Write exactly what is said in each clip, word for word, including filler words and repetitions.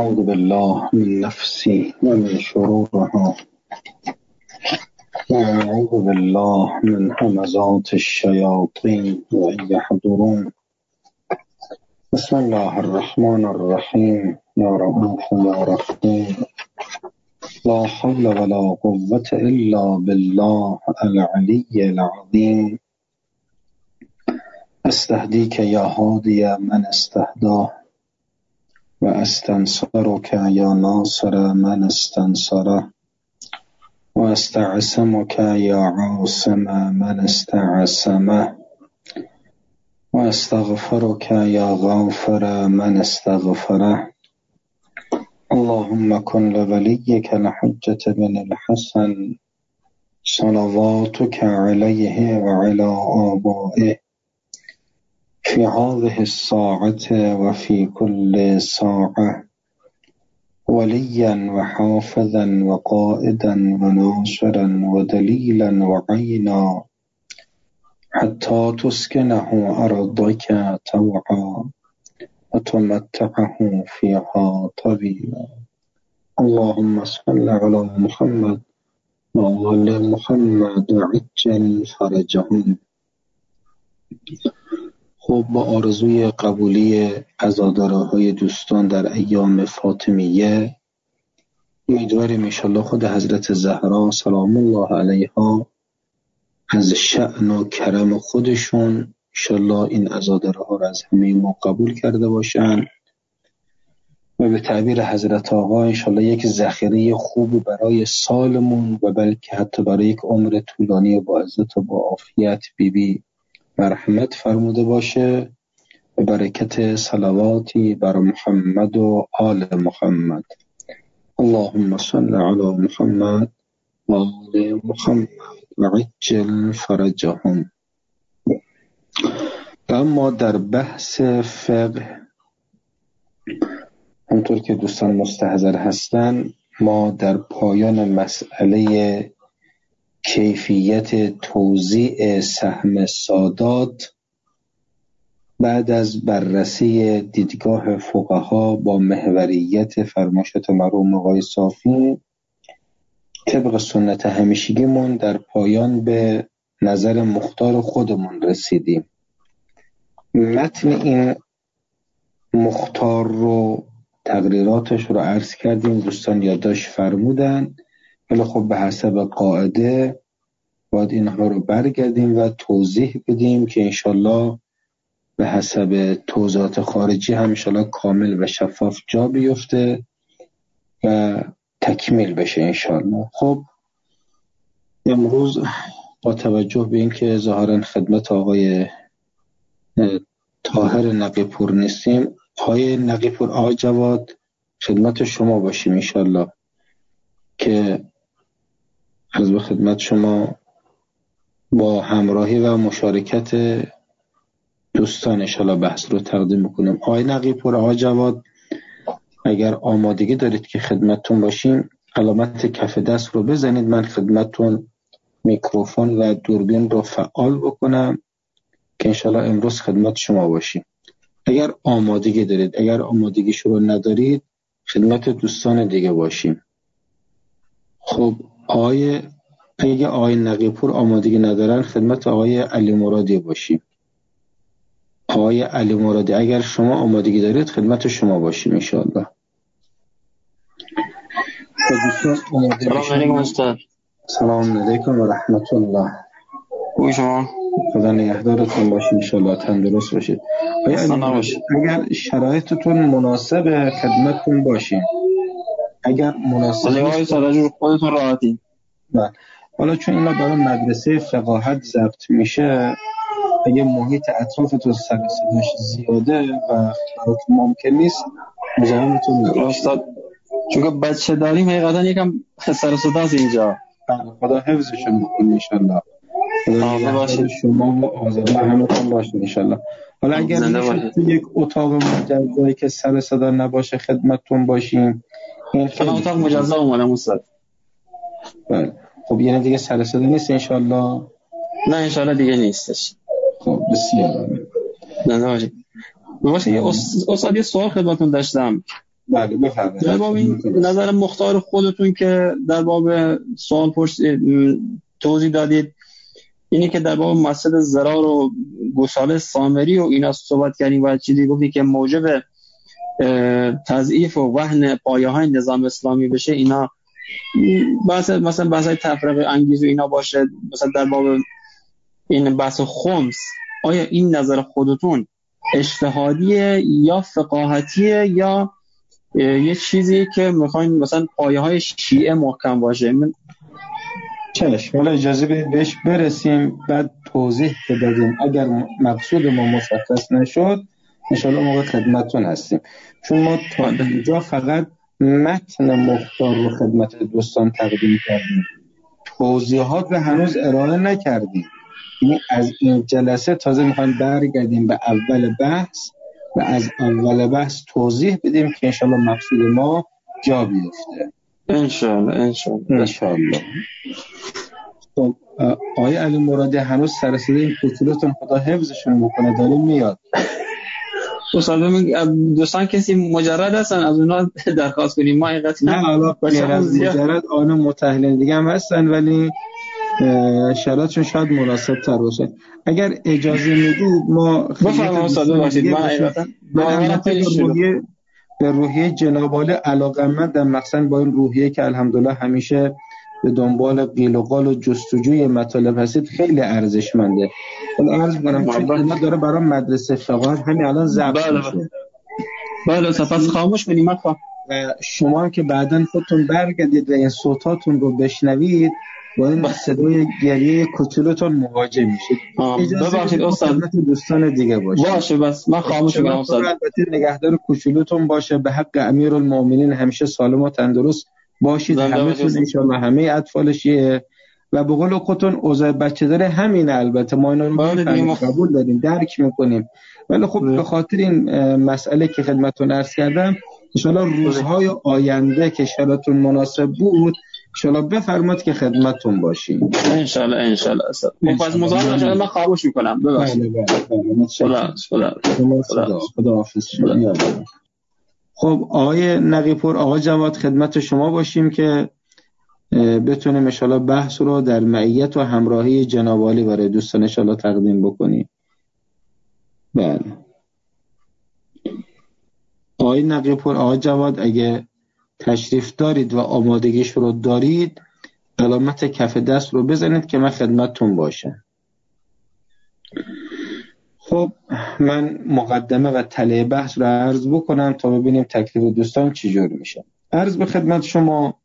أعوذ بالله من نفسي ومن شرورها وأعوذ بالله من همزات الشياطين وأن يحضرون. بسم الله الرحمن الرحيم. يا رؤوف يا رحيم، لا حول ولا قوة إلا بالله العلي العظيم. استهديك يا هادي من استهداه، وأستنصرك يا ناصر من استنصره، وأستعصمك يا عاصم من استعصمه، وأستغفرك يا غافر من استغفره. اللهم كن لوليك الحجة بن الحسن صلواتك عليه وعلى آبائه في هذه الساعة وفي كل ساعة وليا وحافظا وقائدا وناصرا ودليلا وعينا حتى تسكنه أرضك طوعا وتمتعه فيها طويلا. اللهم صل على محمد وآل محمد وعجل فرجهم. خب، با آرزوی قبولی عزادارهای دوستان در ایام فاطمیه، امیدواریم انشالله خود حضرت زهرا سلام الله علیها از شأن و کرم خودشون انشالله این عزادارها را از همه ما قبول کرده باشن و به تعبیر حضرت آقا انشالله یک ذخیره خوب برای سالمون و بلکه حتی برای یک عمر طولانی و با عزت و با عافیت بی بی مرحمت فرموده باشه و برکت صلواتی بر محمد و آل محمد. اللهم صل علی محمد و آل محمد و عجل فرجهم. اما در بحث فقه، همطور که دوستان مستحضر هستن، ما در پایان مسئله کیفیت توزیع سهم سادات بعد از بررسی دیدگاه فقها با محوریت فرمایشات مرحوم آقای صافی، طبق سنت همیشگیمون در پایان به نظر مختار خودمون رسیدیم. متن این مختار رو تقریراتش رو عرض کردیم، دوستان یادداشت فرمودن، ولی خب به حسب قاعده باید اینها رو برگردیم و توضیح بدیم که انشالله به حسب توضیحات خارجی هم انشالله کامل و شفاف جا بیفته و تکمیل بشه انشالله. خب امروز با توجه به این که ظاهرا خدمت آقای طاهر نقیپور نیستیم، آقای نقیپور، آقای جواد، خدمت شما باشیم انشالله که از به خدمت شما با همراهی و مشارکت دوستان انشالله بحث رو تقدیم میکنیم. آقای نقیپور، آقای جواد، اگر آمادگی دارید که خدمتتون باشیم علامت کف دست رو بزنید، من خدمتتون میکروفون و دوربین رو فعال بکنم که انشالله امروز خدمت شما باشیم. اگر آمادگی دارید، اگر آمادگی رو ندارید خدمت دوستان دیگه باشیم. خب آقای اگه آقای نقیپور آمادگی ندارن خدمت آقای علی مرادی باشیم. آقای علی مرادی اگر شما آمادگی دارید خدمت شما باشیم انشاءالله. سلام علیکم استاد. سلام علیکم و رحمت الله. خوبی شما؟ خدا نگهدارتون باشه انشاءالله، تندرست باشید. اگر شرایطتون مناسب خدمتتون باشیم، اگر مناسب نیست خودتون راحتین. بله. حالا چون اینا برای مدرسه فقاهت ضبط میشه، اگه محیط اطرافتون سر صداش زیاده و براتون ممکن نیست مزاحمتون نباشید استاد، چون که بچه داریم حقیقتا یکم سر صداست اینجا. خدا حفظشون بکنه انشالله. خدا باشید شما و آزاده همتون باشید انشالله. حالا اگر میشه تو یک اتاق مجزایی که سر صدا نباشه خدمتتون باشیم. این خیلی اتاق مجزا اومدم استاد. بله. خب یعنی دیگه سر صدا نیست انشالله؟ نه انشالله دیگه نیستش. خب بسیار نه نه باشه. باشه استاد یه سوال خدمتتون داشتم. بله بفرمایید. در باب این نظر مختار خودتون که در باب سوال پرس توضیح دادید، اینی که در باب مسئله ضرار و گساله سامری و اینا صحبت کردیم و چیزی گفتید که موجب تضعیف و وهن پایه‌های نظام اسلامی بشه، اینا بحث مثلا بحث‌های تفرقه انگیز و اینا باشه. مثلا در باب این بحث خمس، آیا این نظر خودتون اجتهادیه یا فقاهتیه یا یه چیزی که میخواین مثلا پایه‌های شیعه محکم باشه؟ من چشم، حالا اجازه بدید بهش برسیم بعد توضیح بدیم. اگر مقصود ما مشخص نشد انشاءالله موقع خدمتتون هستیم، چون ما تا اینجا فقط متن مختار رو خدمت دوستان تقدیم کردیم، توضیحات رو هنوز ارائه نکردیم. یعنی از این جلسه تازه میخوایم برگردیم به اول بحث و از اول بحث توضیح بدیم که انشاءالله مقصود ما جا بیفته. انشاءالله انشاءالله انشاءالله. خب آقای علی مرادی هنوز سر صدای این کوچولوتون خدا حفظشون بکنه داره میاد. دوستان کسی مجرد هستن از اونا درخواست کنیم ما حقیقتا نه حالا مجرد آن متأهلین دیگه هم هستن ولی شرایطشون شاید مناسب تر باشه. اگر اجازه میدید ما بفرمایید استاد باشید. من حقیقتا به روحیه جناب عالی علاقه‌مندم، مثلا با این روحیه که الحمدلله همیشه به دنبال قیل و قال و جستجوی مطالب هستید خیلی ارزشمنده. من عرض می‌کنم چون اینا داره برای مدرسه فقاهت همین الان ضبط میشه. بله سپس خاموش کنیم و شما هم که بعداً خودتون برگردید و این صوتاتون رو بشنوید با این صدای گریه کوچولوتون مواجه میشید. ببخشید استاد دوستان دیگه باشه. باشه بس من خاموش میشم استاد. البته نگهدار کوچولوتون باشه. به حق امیرالمومنین همیشه سالم و تندرست باشید همتون انشالله، همه اطفالشیه و به قول خودتون اوضاع بچه داره همین. البته ما اینو رو قبول داریم درک میکنیم ولی خب به خاطر این مسئله که خدمتتون عرض کردم انشالله روزهای آینده که شرایطتون مناسب بود انشالله بفرمایید که خدمتتون باشیم. انشالله انشالله استاد. مفاز مزاحم شده من خاموش میکنم. ببخشید. خدا خدا خدا حافظ شما. خب آقای نقی‌پور، آقا جواد خدمت شما باشیم که بتونیم انشالله بحث رو در معیت و همراهی جناب عالی برای دوستان انشالله تقدیم بکنیم. بله آقای نقی‌پور، آقا جواد اگه تشریف دارید و آمادگیش رو دارید علامت کف دست رو بزنید که من خدمتتون باشم. خب من مقدمه و تله بحث رو عرض بکنم تا ببینیم تکلیف دوستان چجور میشه. عرض به خدمت شما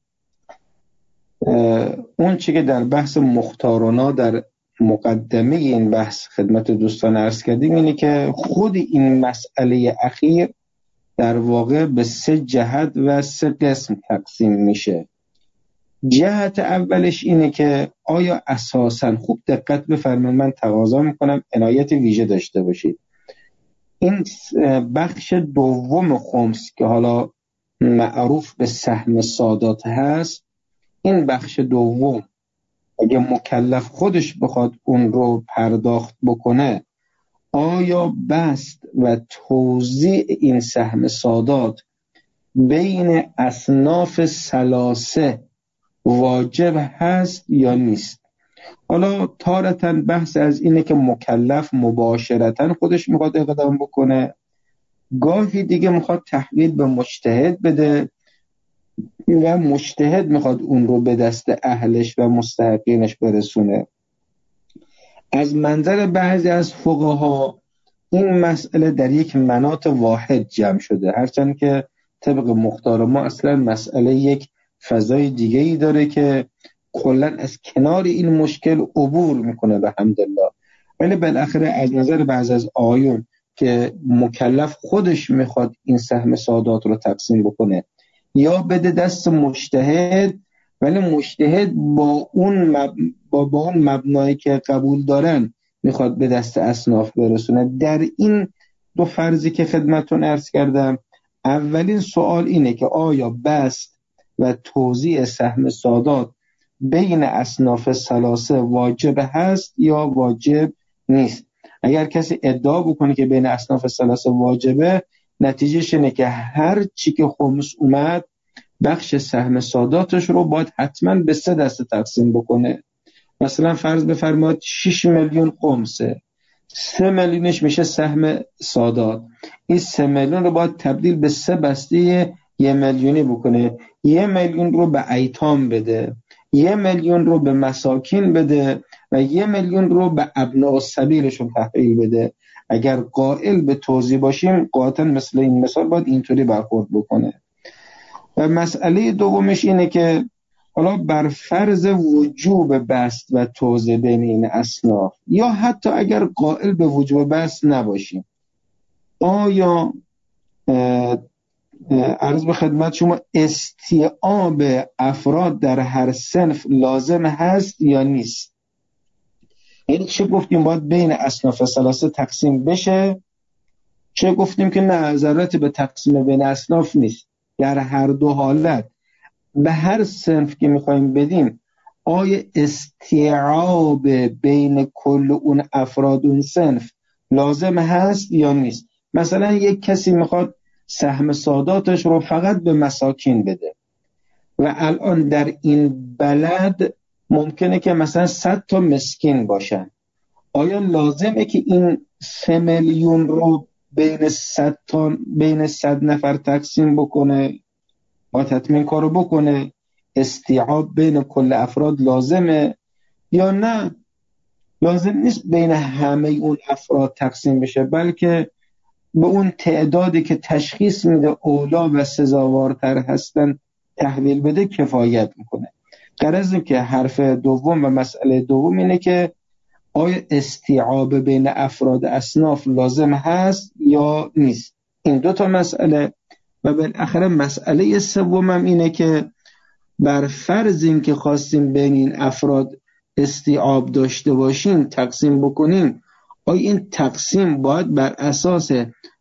اون چی که در بحث مختارنا در مقدمه این بحث خدمت دوستان عرض کردیم اینه که خود این مسئله اخیر در واقع به سه جهت و سه قسم تقسیم میشه. جهت اولش اینه که آیا اساساً خوب دقت بفرمایید، من تقاضا میکنم عنایت ویژه داشته باشید. این بخش دوم خمس که حالا معروف به سهم سادات هست، این بخش دوم اگه مکلف خودش بخواد اون رو پرداخت بکنه آیا بست و توزیع این سهم سادات بین اصناف ثلاثه واجب هست یا نیست؟ حالا تارتاً بحث از اینه که مکلف مباشرتاً خودش میخواد اقدام بکنه، گاهی دیگه میخواد تحویل به مجتهد بده و مجتهد میخواد اون رو به دست اهلش و مستحقینش برسونه. از منظر بعضی از فقها این مسئله در یک مناط واحد جمع شده، هرچند که طبق مختار ما اصلا مسئله یک فضای دیگه ای داره که کلن از کنار این مشکل عبور میکنه به حمدالله. ولی بالاخره از نظر بعض از آیون که مکلف خودش میخواد این سهم سادات رو تقسیم بکنه یا بده دست مجتهد، ولی مجتهد با اون مب... با, با اون مبنایی که قبول دارن میخواد به دست اصناف برسونه. در این دو فرضی که خدمتتون عرض کردم اولین سوال اینه که آیا بست و توزیع سهم سادات بین اصناف ثلاثه واجب هست یا واجب نیست؟ اگر کسی ادعا بکنه که بین اصناف ثلاثه واجبه نتیجهش اینه که هر چی که خمس اومد بخش سهم ساداتش رو باید حتما به سه دسته تقسیم بکنه. مثلا فرض بفرمایید شش میلیون خمسه، سه میلیونش میشه سهم سادات، این سه میلیون رو باید تبدیل به سه بسته یه میلیونی بکنه، یه میلیون رو به ایتام بده، یه میلیون رو به مساکین بده و یه میلیون رو به ابناء السبیلشون تحویل بده. اگر قائل به توزیع باشیم قاطعا مثل این مثال باید اینطوری برخورد بکنه. و مسئله دومش اینه که حالا بر فرض وجوب بسط و توزیع بین این اصناف یا حتی اگر قائل به وجوب بسط نباشیم، آیا عرض به خدمت شما استیعاب افراد در هر صنف لازم هست یا نیست؟ یعنی چه گفتیم باید بین اصناف ثلاثه تقسیم بشه، چه گفتیم که نه ضرورت به تقسیم بین اصناف نیست. در هر دو حالت به هر صنف که میخوایم بدیم آیا استیعاب بین کل اون افراد اون صنف لازم هست یا نیست؟ مثلا یک کسی میخواد سهم ساداتش رو فقط به مساکین بده و الان در این بلد ممکنه که مثلا صد تا مسکین باشن، آیا لازمه که این سه میلیون رو بین صد تا بین صد نفر تقسیم بکنه با تطمین کارو بکنه؟ استیعاب بین کل افراد لازمه یا نه لازم نیست بین همه اون افراد تقسیم بشه، بلکه به اون تعدادی که تشخیص میده اولا و سزاوارتر هستن تحویل بده کفایت میکنه. غرض این که حرف دوم و مسئله دوم اینه که آیا استیعاب بین افراد اصناف لازم هست یا نیست. این دو تا مسئله. و بالاخره مسئله سومم اینه که بر فرض این که خواستیم بین این افراد استیعاب داشته باشیم تقسیم بکنیم، آیا این تقسیم باید بر اساس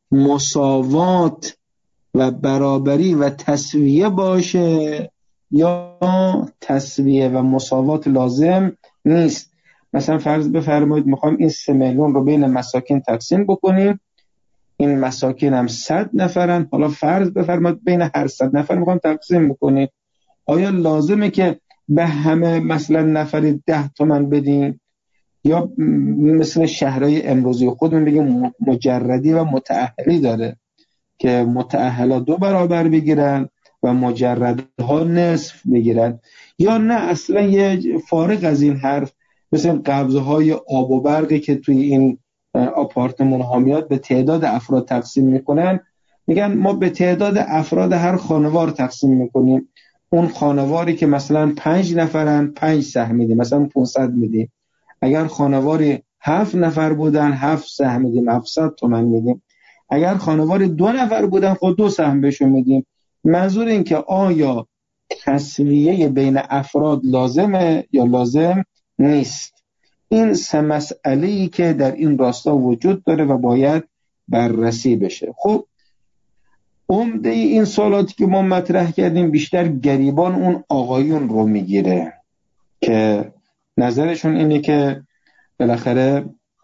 مساوات و برابری و تسویه باشه یا تسویه و مساوات لازم نیست؟ مثلا فرض بفرمایید میخوایم این سه میلیون رو بین مساکین تقسیم بکنیم، این مساکین هم صد نفرن، حالا فرض بفرمایید بین هر صد نفر میخوایم تقسیم بکنیم، آیا لازمه که به همه مثلا نفری ده تومن بدیم یا مثل شهرهای امروزی خودمون بگیم مجردی و متأهلی داره که متأهلا دو برابر بگیرن و مجردها نصف بگیرن، یا نه اصلا یه فارغ از این حرف مثل قبضهای آب و برقی که توی این آپارتمان ها میاد به تعداد افراد تقسیم میکنن، میگن ما به تعداد افراد هر خانوار تقسیم میکنیم، اون خانواری که مثلا پنج نفرن پنج سهم میدیم، مثلا پانصد میدیم، اگر خانواری هفت نفر بودن هفت سهم میدیم، هفتصد تومن میدیم، اگر خانواری دو نفر بودن خود دو سهم بهشون میدیم. منظور این که آیا تسویه بین افراد لازمه یا لازم نیست؟ این سه مسئله‌ای که در این راستا وجود داره و باید بررسی بشه. خب عمده این سوالاتی که ما مطرح کردیم بیشتر گریبان اون آقایون رو میگیره که نظرشون اینه که بالاخره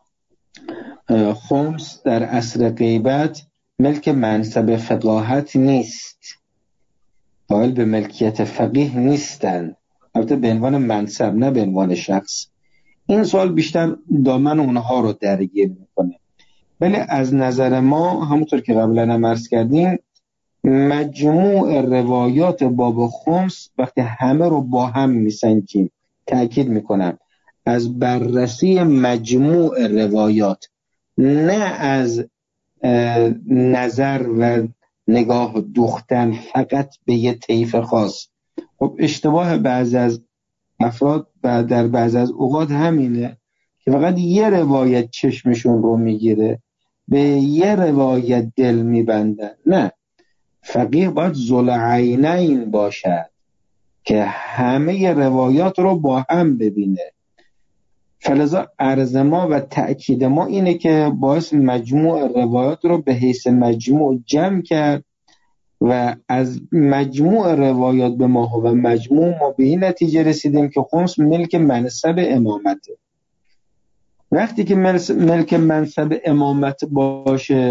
خمس در عصر غیبت ملک منصب فقاهت نیست، قائل به ملکیت فقیه نیستن، البته به عنوان منصب نه به عنوان شخص. این سوال بیشتر دامن اونها رو درگیر میکنه. ولی از نظر ما همونطور که قبلا هم عرض کردیم مجموع روایات باب خمس وقتی همه رو با هم میسنجیم، تأکید میکنم از بررسی مجموع روایات نه از نظر و نگاه دوختن فقط به یه طیف خاص. خب اشتباه بعض از افراد و در بعض از اوقات همینه که فقط یه روایت چشمشون رو میگیره، به یه روایت دل میبندن. نه، فقیه باید ذوالعینین باشد که همه روایات رو با هم ببینه. فلذا عرض ما و تأکید ما اینه که باعث مجموع روایات رو به حیث مجموع جمع کرد و از مجموع روایات به ما و مجموع ما به این نتیجه رسیدیم که خمس ملک منصب امامته. وقتی که ملک منصب امامت باشه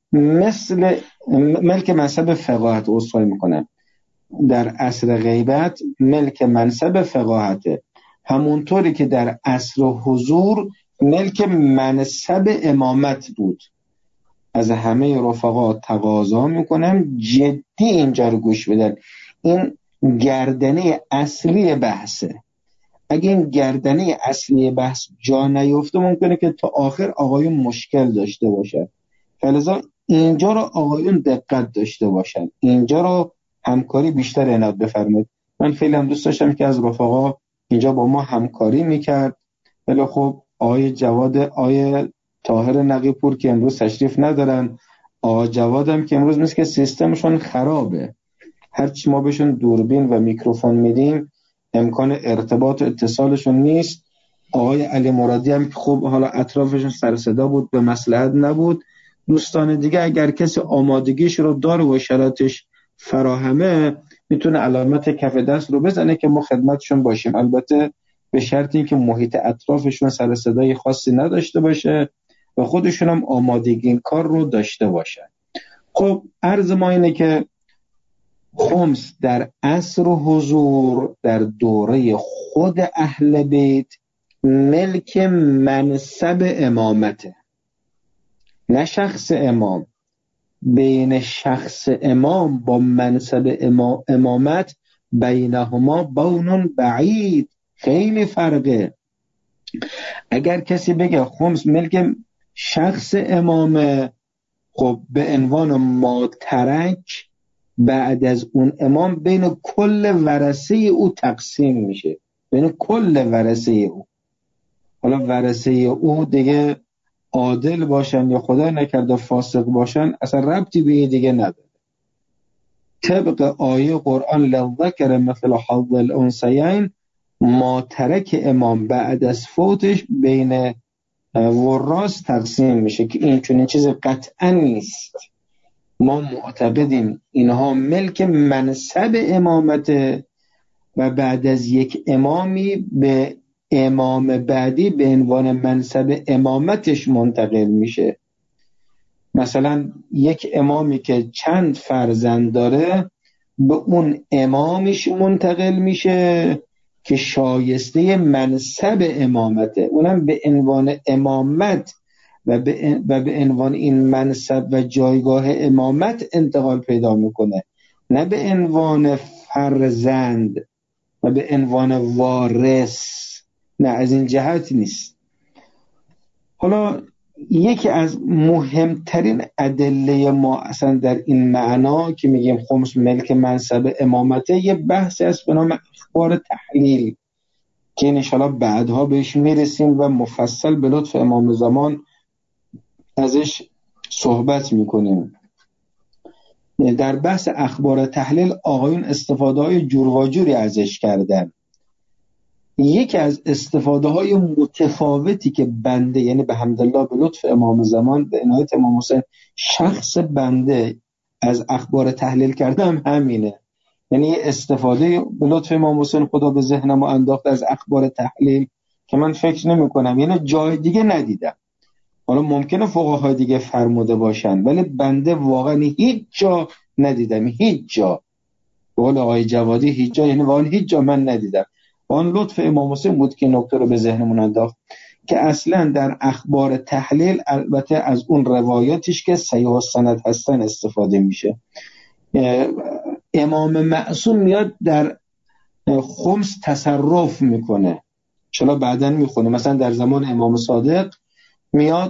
مثل ملک منصب فقاهت، عذرخواهی میکنم، در عصر غیبت ملک منصب فقاهته، همونطوری که در عصر حضور ملک منصب امامت بود. از همه رفقا تقاضا میکنم جدی اینجا رو گوش بدن. این گردنه اصلی بحثه. اگه این گردنه اصلی بحث جا نیفته ممکنه که تا آخر آقایون مشکل داشته باشن. فلذا اینجا رو آقایون دقت داشته باشن، اینجا رو همکاری بیشتر عنایت بفرمایید. من خیلی هم دوست داشتم که از رفقا اینجا با ما همکاری میکرد، ولی خب آقای جواد، آقای طاهر نقیپور که امروز تشریف ندارن، آقای جواد هم که امروز مثل که سیستمشون خرابه، هرچی ما بهشون دوربین و میکروفون میدیم امکان ارتباط و اتصالشون نیست. آقای علی مرادی هم که خب حالا اطرافشون سر صدا بود، به مصلحت نبود. دوستان دیگه اگر کسی آمادگیش رو داره و شرایطش فراهمه میتونه علامت کف دست رو بزنه که ما خدمتشون باشیم، البته به شرط اینکه محیط اطرافشون سر صدای خاصی نداشته باشه و خودشون هم آمادگی این کار رو داشته باشن. خب عرض ما اینه که خمس در عصر و حضور در دوره خود اهل بیت ملک منصب امامته، نه شخص امام. بین شخص امام با منصب امام امامت بینهما بون بعید، خیلی فرقه. اگر کسی بگه خمس ملک شخص امامه، خب به عنوان ماترک بعد از اون امام بین کل ورثه او تقسیم میشه، بین کل ورثه او. حالا ورثه او دیگه عادل باشن یا خدا نکرده فاسق باشن اصلا ربطی به دیگه نداره. طبق آیه قرآن للذکر مثل حظ الانثیین، ماترک امام بعد از فوتش بین وراث تقسیم میشه که این چنین چیز قطعا نیست. ما معتقدیم اینها ملک منصب امامته و بعد از یک امامی به امام بعدی به عنوان منصب امامتش منتقل میشه. مثلا یک امامی که چند فرزند داره به اون امامش منتقل میشه که شایسته منصب امامته، اونم به عنوان امامت و به و به عنوان این منصب و جایگاه امامت انتقال پیدا میکنه، نه به عنوان فرزند و به عنوان وارث، نه از این جهت نیست. حالا یکی از مهمترین ادله ما اصلا در این معنا که میگیم خمس ملک منصب امامته یه بحث است به نام اخبار تحلیل که انشاءالله بعدها بهش میرسیم و مفصل به لطف امام زمان ازش صحبت میکنیم. در بحث اخبار تحلیل آقایون استفاده های جور و جوری ازش کردن. یکی از استفاده های متفاوتی که بنده، یعنی به حمدالله به لطف امام زمان به عنایت امام حسین شخص بنده از اخبار تحلیل کردم همینه. یعنی استفاده به لطف امام حسین خدا به ذهنم انداخت از اخبار تحلیل که من فکر نمی کنم یعنی جای دیگه ندیدم. حالا ممکنه فقهای دیگه فرموده باشن ولی بنده واقعا هیچ جا ندیدم، هیچ جا. به قول آقای جوادی هیچ جا، یعنی واقعا هیچ جا من ندیدم. آن لطف امام حسین بود که نکته رو به ذهنمون انداخت که اصلا در اخبار تحلیل البته از اون روایاتش که صحیح السند هستن استفاده میشه. امام معصوم میاد در خمس تصرف میکنه، چلا بعدن میخونه. مثلا در زمان امام صادق میاد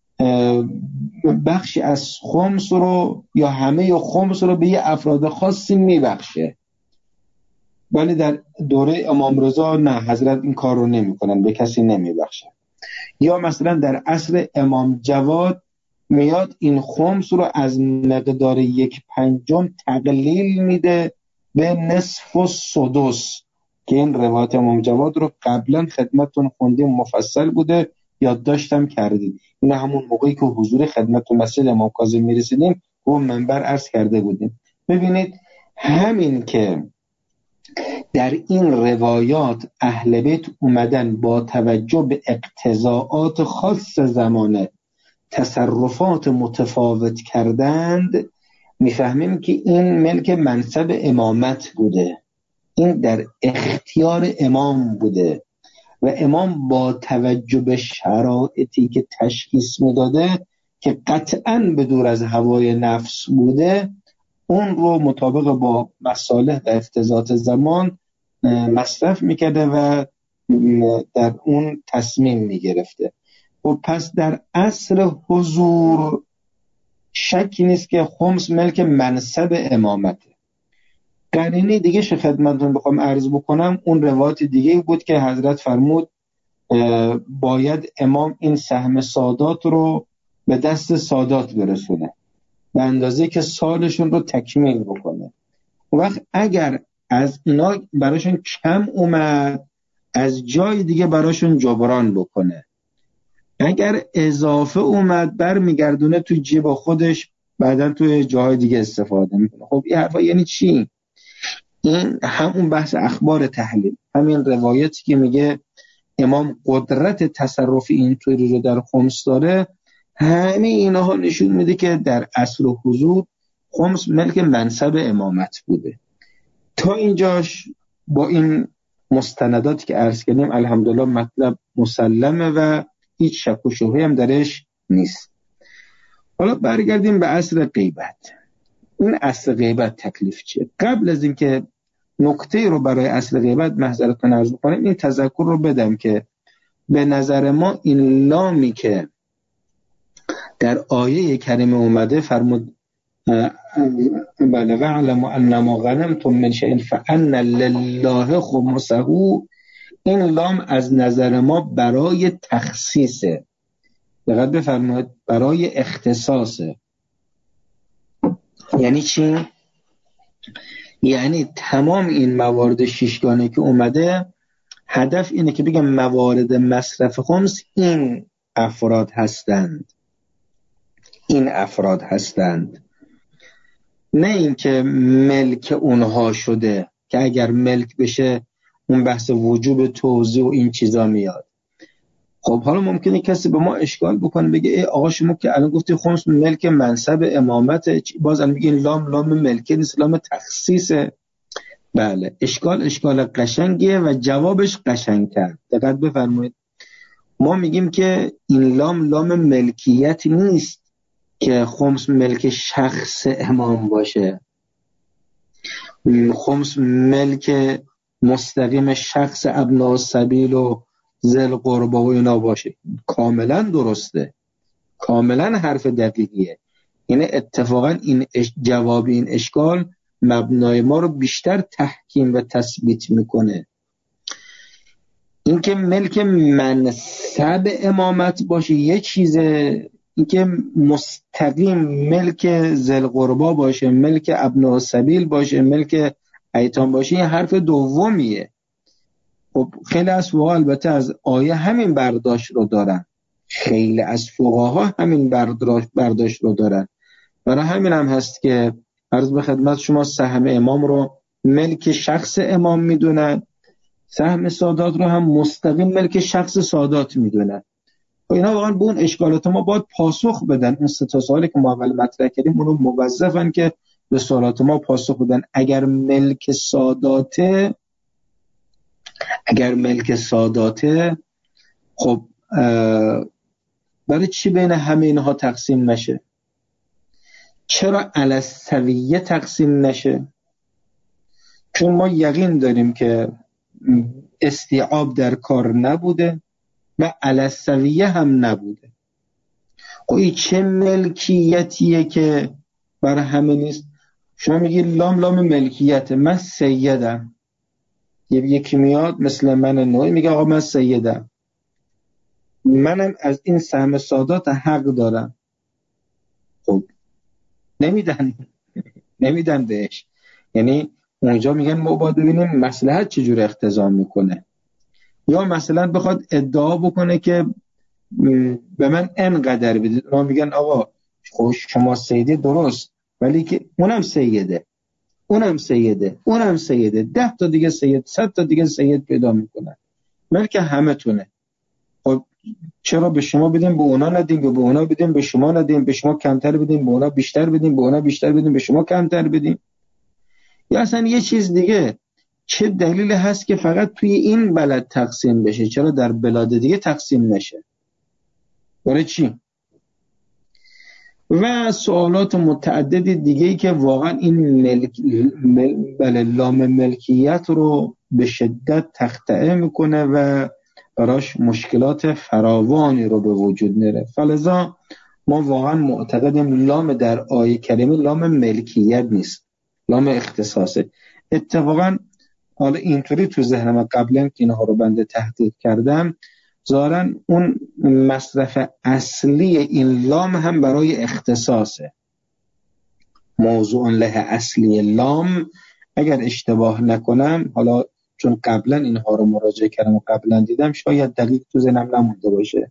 بخشی از خمس رو یا همه خمس رو به یه افراد خاصی میبخشه، ولی در دوره امام رضا نه، حضرت این کار رو نمی کنن، به کسی نمی بخشن. یا مثلا در عصر امام جواد میاد این خمس رو از مقدار یک پنجم تقلیل میده به نصف و سدس که این روایت امام جواد رو قبلا خدمتتون خوندیم، مفصل بوده، یادداشتم کردید. این همون موقعی که حضور خدمت مسجد امام کاظم میرسیدیم رو منبر عرض کرده بودیم. ببینید همین که در این روایات اهل بیت اومدن با توجه به اقتضاعات خاص زمانه تصرفات متفاوت کردند، میفهمیم که این ملک منصب امامت بوده، این در اختیار امام بوده و امام با توجه به شرایطی که تشخیص میداده که قطعاً به دور از هوای نفس بوده، اون رو مطابق با مصالح و افتضاحات زمان مصرف میکرده و در اون تصمیم میگرفته. و پس در عصر حضور شکی نیست که خمس ملک منصب امامته. قرینه دیگه ش خدمتتون بخوام عرض بکنم، اون روایت دیگه بود که حضرت فرمود باید امام این سهم سادات رو به دست سادات برسونه به اندازه که سالشون رو تکمیل بکنه. وقت اگر از اینا براشون کم اومد، از جای دیگه براشون جبران بکنه، اگر اضافه اومد برمیگردونه تو جیب خودش، بعدن توی جاهای دیگه استفاده میکنه. خب این حرفا یعنی چی؟ این همون بحث اخبار تحلیل، همین روایتی که میگه امام قدرت تصرفی اینطوری رو در خمس داره، همه اینها نشون میده که در عصر و حضور خمس ملک منصب امامت بوده. تا اینجاش با این مستنداتی که عرض کردیم الحمدلله مطلب مسلمه و هیچ شک و شبهه‌ای هم درش نیست. حالا برگردیم به عصر غیبت. این عصر غیبت تکلیف چیه؟ قبل از اینکه نکته رو برای عصر غیبت معذرتاً عرض کنم، این تذکر رو بدم که به نظر ما این لامی که در آیه کریمه اومده فرمود بله وعلم انما غنمتم من شیء فان لله خمسه، این لام از نظر ما برای تخصیصه، دقت بفرمایید، برای اختصاصه. یعنی چی؟ یعنی تمام این موارد ششگانه که اومده هدف اینه که بگم موارد مصرف خمس این افراد هستند، این افراد هستند، نه اینکه ملک اونها شده که اگر ملک بشه اون بحث وجوب توزیع و این چیزا میاد. خب حالا ممکنه کسی به ما اشکال بکنه بگه ای آقا شما که الان گفتی خمس ملک منصب امامت، باز الان میگین لام لام ملکه نیست، لام تخصیصه. بله، اشکال اشکال قشنگیه و جوابش قشنگتر. دقت بفرمایید، ما میگیم که این لام لام ملکیت نیست که خمس ملک شخص امام باشه، خمس ملک مستقیم شخص ابناء السبیل و ذل قربا و اینا باشه. کاملا درسته، کاملا حرف دقیقیه. یعنی اتفاقا این جواب این اشکال مبنای ما رو بیشتر تحکیم و تثبیت میکنه. اینکه ملک منصب امامت باشه یه چیزه، اینکه مستقیم ملک ذل قربا باشه، ملک ابناء السبیل باشه، ملک ایتام باشه، این حرف دومیه. خب خیلی از فقها البته از آیه همین برداشت رو دارن، خیلی از فقها همین برداشت رو دارن. برای همین هم هست که عرض به خدمت شما سهم امام رو ملک شخص امام میدونن، سهم سادات رو هم مستقیم ملک شخص سادات میدونن. و اینا واقعا به اون اشکالات ما باید پاسخ بدن. اون سه تا سوالی که ما اول مطرح کردیم اونو موظفن که به سوالات ما پاسخ بدن. اگر ملک ساداته اگر ملک ساداته خب برای چی بین همه اینها تقسیم نشه؟ چرا علی السویه تقسیم نشه؟ چون ما یقین داریم که استیعاب در کار نبوده و علی السویه هم نبوده. خب این چه ملکیتیه که برای همه نیست؟ شما میگی لام لام ملکیته، من سیدم، یکی میاد مثل من نوعی میگه آقا من سیدم، منم از این سهم سادات حق دارم. خب نمیدن نمیدن بهش. یعنی اونجا میگن ما باید ببینیم مصلحت چجور اختزام میکنه. یا مثلا بخواد ادعا بکنه که به من انقدر بدید، ما میگن آقا خوش شما سیده درست، ولی که اونم سیده اونم سیده اونم سیده ده تا دیگه سید، صد تا دیگه سید پیدا میکنن، ملک همه تونه. خب چرا به شما بدیم به اونا ندیم، به اونا بدیم به شما ندیم، به شما کمتر بدیم به اونا بیشتر بدیم، به اونا بیشتر بدیم به شما کمتر بدیم؟ یا اصلا یه چیز دیگه، چه دلیل هست که فقط توی این بلد تقسیم بشه، چرا در بلاد دیگه تقسیم نشه؟ برای چی؟ و سوالات متعدد دیگه‌ای که واقعا این ملک... مل... بله لام ملکیت رو به شدت تخطئه میکنه و براش مشکلات فراوانی رو به وجود میاره. فلذا ما واقعا معتقدیم لام در آیه کریمه لام ملکیت نیست، لام اختصاصه. اتفاقا حالا اینطوری تو ذهنم قبلا که اینها رو بنده تحقیق کردم، ظاهراً اون مصرف اصلی این لام هم برای اختصاصه. موضوع له اصلی لام اگر اشتباه نکنم، حالا چون قبلا اینها رو مراجعه کردم و قبلا دیدم شاید دقیق تو ذهنم نمونده باشه،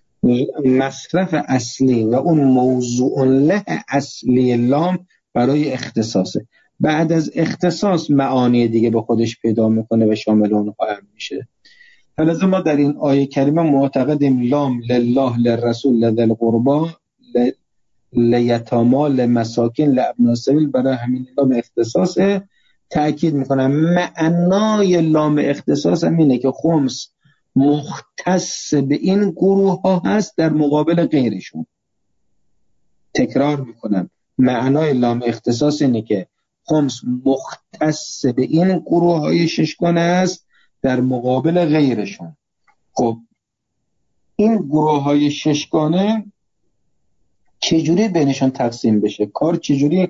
مصرف اصلی و اون موضوع له اصلی لام برای اختصاصه. بعد از اختصاص معانی دیگه به خودش پیدا میکنه و شامل اونها هم میشه. لذا ما در این آیه کریمه معتقدیم لام لله للرسول لذی القربا لیتاما لمساکین لابن السبیل، برای همین لام اختصاصه. تأکید میکنم معنای لام اختصاص هم اینه که خمس مختص به این گروه ها هست در مقابل غیرشون. تکرار میکنم معنای لام اختصاص اینه که خمس مختص به این گروه های ششگانه است در مقابل غیرشون. خب این گروه های ششگانه چجوری بینشون تقسیم بشه؟ کار چجوری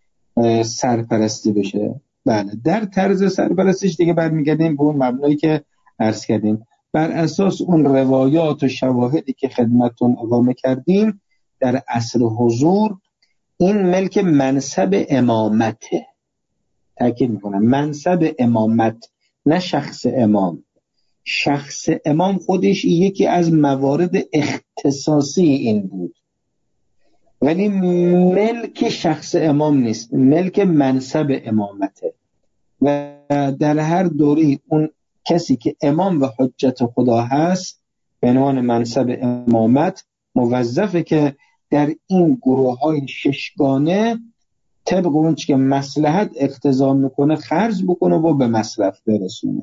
سرپرستی بشه؟ بله، در طرز سرپرستیش دیگه برمیگردیم به اون مبنایی که عرض کردیم. بر اساس اون روایات و شواهدی که خدمتتون اقامه کردیم، در عصر حضور این ملک منصب امامته. تأکید میکنم منصب امامت، نه شخص امام. شخص امام خودش یکی از موارد اختصاصی این بود، ولی ملک شخص امام نیست، ملک منصب امامته. و در هر دوری اون کسی که امام و حجت خدا هست به عنوان منصب امامت موظفه که در این گروه های ششگانه طبق اون چی که مصلحت اقتضا میکنه خرج بکنه و به مصرف برسونه.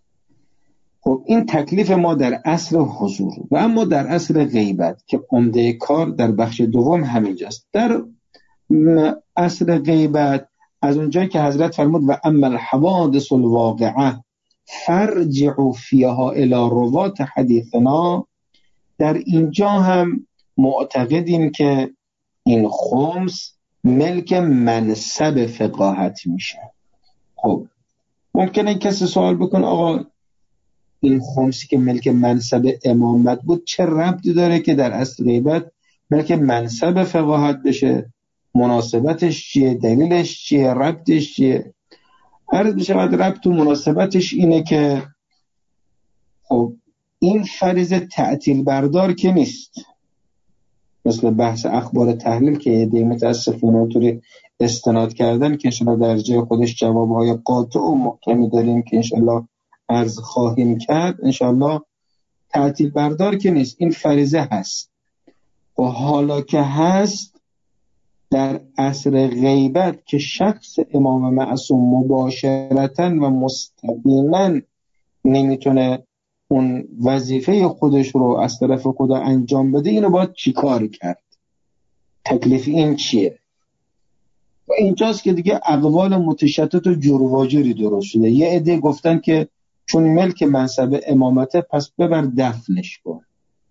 خب این تکلیف ما در عصر حضور. و اما در عصر غیبت که عمده کار در بخش دوم همینجاست. در عصر غیبت از اونجایی که حضرت فرمود و اما الحوادث الواقعه فرجعوا فیها الی روات حدیثنا، در اینجا هم معتقدیم که این خمس ملک منصب فقاهت میشه. خب ممکنه کسی سوال بکنه آقا این خمسی که ملک منصب امامت بود چه ربطی داره که در اصل غیبت ملک منصب فقاهت بشه؟ مناسبتش چیه؟ دلیلش چیه؟ ربطش چیه؟ عرض بشود ربط و مناسبتش اینه که خب این فریضه تعطیل بردار که نیست، مثل بحث اخبار تحلیل که یه متاسفانه اونطوری استناد کردن که انشاءالله در جای خودش جوابهای قاطع و محکمی داریم که انشاءالله عرض خواهیم کرد. انشاءالله تعطیل بردار که نیست، این فریضه هست. و حالا که هست در عصر غیبت که شخص امام معصوم مباشرتاً و مستقیماً نمیتونه اون وظیفه خودش رو از طرف خدا انجام بده، اینو باید چی کار کرد؟ تکلیف این چیه؟ و اینجاست که دیگه اقوال متشتت و جور و جوری درست شده. یه عده گفتن که چون ملک منصب امامته پس ببر دفنش کن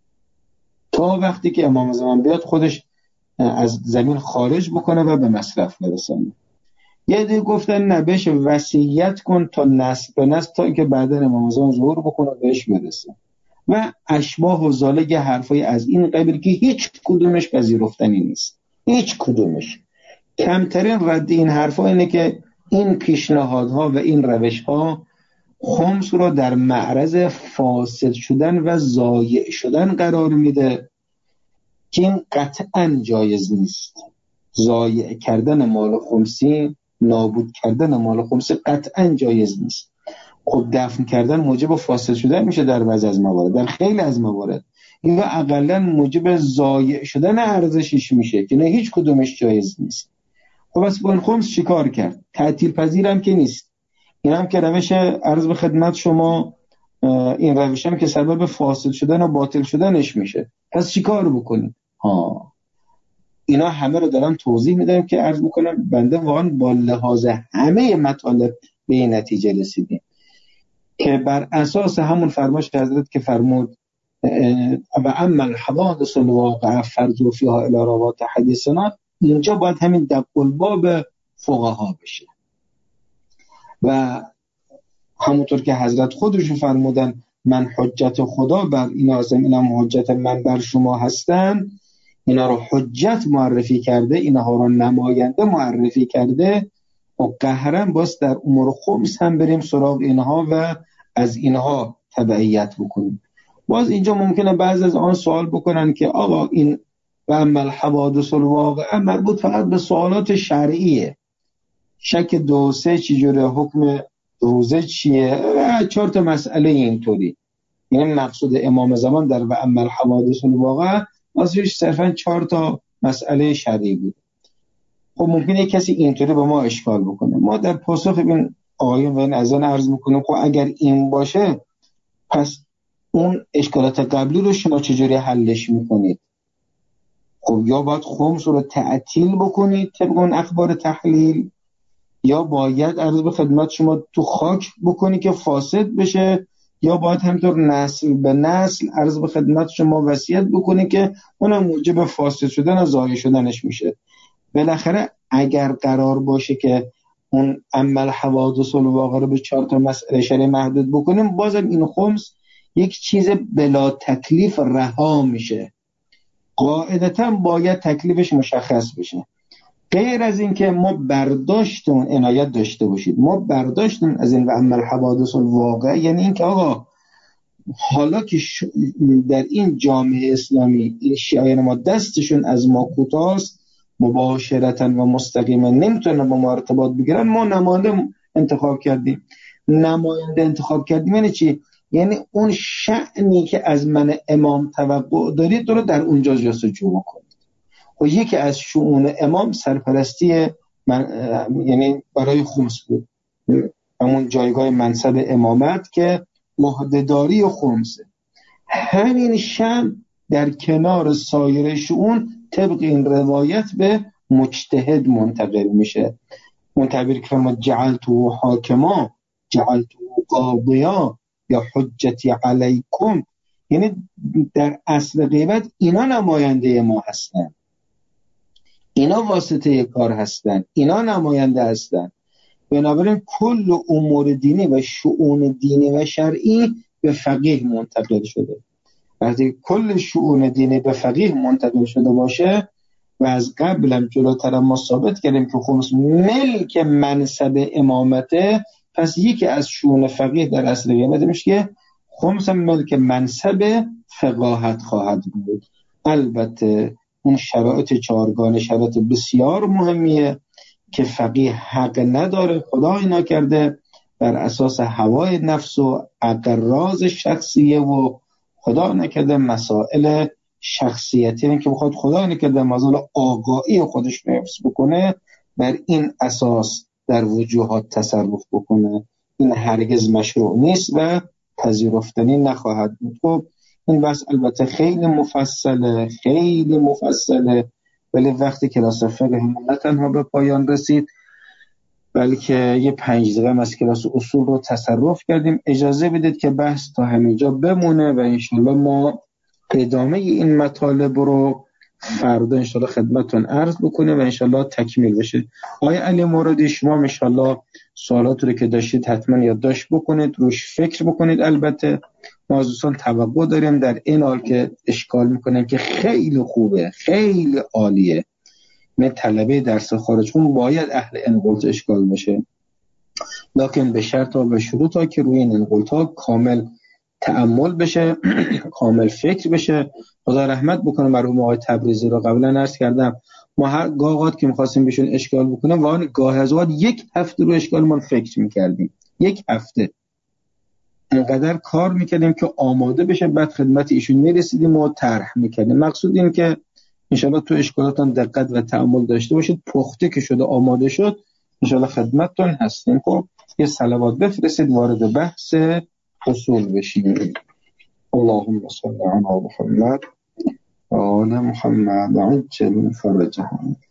تا وقتی که امام زمان بیاد خودش از زمین خارج بکنه و به مصرف برسونه. یه عده گفتن نه، بهش وصیت کن تا نسل به نسل تا اینکه بعداً امام زمان ظهور بکنه بهش برسه و اشباه و ذالک حرفای از این قبیل که هیچ کدومش پذیرفتنی نیست، هیچ کدومش. کمترین رد این حرفا اینه که این پیشنهادها و این روشها خمس رو در معرض فاسد شدن و ضایع شدن قرار میده که این قطعاً جایز نیست. ضایع کردن مال خمسی، نابود کردن مال خمسی قطعاً جایز نیست. خب دفن کردن موجب فاسد شدن میشه در بعضی از موارد، در خیلی از موارد. یا اقلا موجب ضایع شدن ارزشش میشه که نه هیچ کدومش جایز نیست. خب بس با این خمس چیکار کرد؟ تعطیل پذیرم که نیست. این هم که روش عرض به خدمت شما، این روش هم که سبب فاسد شدن و باطل شدنش میشه. پس چیکار بکنیم؟ ها اینا همه رو دارم توضیح میدم که عرض میکنم بنده واقعا با لحاظ همه مطالب به این نتیجه رسیدیم که بر اساس همون فرمایش حضرت که فرمود و اما الحوادث الواقعه فرضوا فیها الی روات حدیثنا، اینجا باید همین دقلباب فقها بشه و همونطور که حضرت خودشون فرمودن من حجت خدا بر اینا هستم، اینا حجت من بر شما هستن، اینا رو حجت معرفی کرده، اینها رو نماینده معرفی کرده و قهرن باز در امور خمس هم بریم سراغ اینها و از اینها تبعیت بکنیم. باز اینجا ممکنه بعضی از آن سوال بکنن که آقا این و اما الحوادث الواقعه مربوط فقط به سوالات شرعیه، شک دو سه چجوره، حکم روزه چیه و چهار تا مسئله اینطوری. یعنی مقصود امام زمان در و اما الحوادث الواقعه واسهش صرفا چهار تا مسئله شرعی بود. خب ممکنه کسی اینطوری به ما اشکال بکنه. ما در پاسخ این آیون و این اذان عرض میکنیم خب اگر این باشه پس اون اشکالات قبلی رو شما چجوری حلش میکنید؟ خب یا باید خمس رو تعطیل بکنید طبق اون اخبار تحلیل، یا باید عرض به خدمت شما تو خاک بکنی که فاسد بشه، یا باید همینطور نسل به نسل عرض به خدمت شما وصیت بکنی که اونم موجب فاسد شدن و ضایع شدنش میشه. بالاخره اگر قرار باشه که اون عمل حوادث الواقعه رو به چهار تا مسئله شرعی محدود بکنیم، بازم این خمس یک چیز بلا تکلیف رها میشه. قاعدتا باید تکلیفش مشخص بشه. غیر از این که ما برداشتون عنایت داشته باشید، ما برداشتون از این و عمل حوادث الواقعه یعنی این که آقا حالا که در این جامعه اسلامی این شیعیان ما دستشون از ما کوتاست، مباشرتا و مستقیما نمیتونن با ما ارتباط بگیرن، ما نماینده انتخاب کردیم. نماینده انتخاب کردیم یعنی چی؟ یعنی اون شأنی که از من امام توقع دارید رو در اونجا جستجو کنید. و یکی از شؤون امام سرپرستی من، یعنی برای خمس بود، همون جایگاه منصب امامت که مهده‌داری و خمسه. همین شأن در کنار سایر شؤون طبق این روایت به مجتهد منتقل میشه. اون تعبیر که ما جعلتو حاکما جعلتو قاضیا یا حجتی علیکم، یعنی در اصل غیبت اینا نماینده ما هستن، اینا واسطه کار هستن، اینا نماینده هستن. بنابراین کل امور دینی و شؤون دینی و شرعی به فقیه منتقل شده. وقتی کل شؤون دینی به فقیه منتقل شده باشه و از قبلم جلوتر ما ثابت کردیم که خمس ملک منصب امامته، پس یکی از شؤون فقیه در اصل قیامت میشه که خمس ملک منصب فقاهت خواهد بود. البته اون شرایط چهارگانه شرایط بسیار مهمیه که فقیه حق نداره، خدای نکرده بر اساس هوای نفس و اغراض شخصیه و خدا نکرده مسائل شخصیتی که بخواد خدا نکرده مسائل آگاهی خودش رو حفظ بکنه، بر این اساس در وجوهات تصرف بکنه. این هرگز مشروع نیست و پذیرفتنی نخواهد بود. خب این بحث البته خیلی مفصله خیلی مفصله، ولی وقتی کلاس فقه هم نه تنها به پایان رسید بلکه یه پنج دقیقه از کلاس اصول رو تصرف کردیم. اجازه بدید که بحث تا همینجا بمونه و انشالله ما ادامه این مطالب رو فردا انشالله خدمتون عرض بکنیم و انشالله تکمیل بشه. آقای علی مرادی شما انشالله سوالات رو که داشتید حتما یادداشت بکنید، روش فکر بکنید. البته ما از دوستان توقع داریم در این حال که اشکال میکنن که خیلی خوبه خیلی عالیه، من طلبه درس خارج اون باید اهل انقلت اشکال بشه، لکن به شرط و به شروط ها که روی این انقلت ها کامل تأمل بشه کامل فکر بشه. خدا رحمت بکنه مرحوم آقای تبریزی رو قبلا عرض کردم، ما هر گاهات که می‌خواستیم بهشون اشکال بکنیم واقعا گاه از اوقات یک هفته رو اشکال ما فکر می‌کردیم، یک هفته انقدر کار میکردیم که آماده بشه، بعد خدمت ایشون میرسیدیم و طرح میکردیم. مقصود این که انشالله تو اشکالاتون دقت و تأمل داشته باشید. پخته که شده آماده شد انشالله خدمتتون هستیم. خب یه صلوات بفرستید وارد بحث اصول بشیم. اللهم صل علی محمد و آل محمد عجل فرجهم.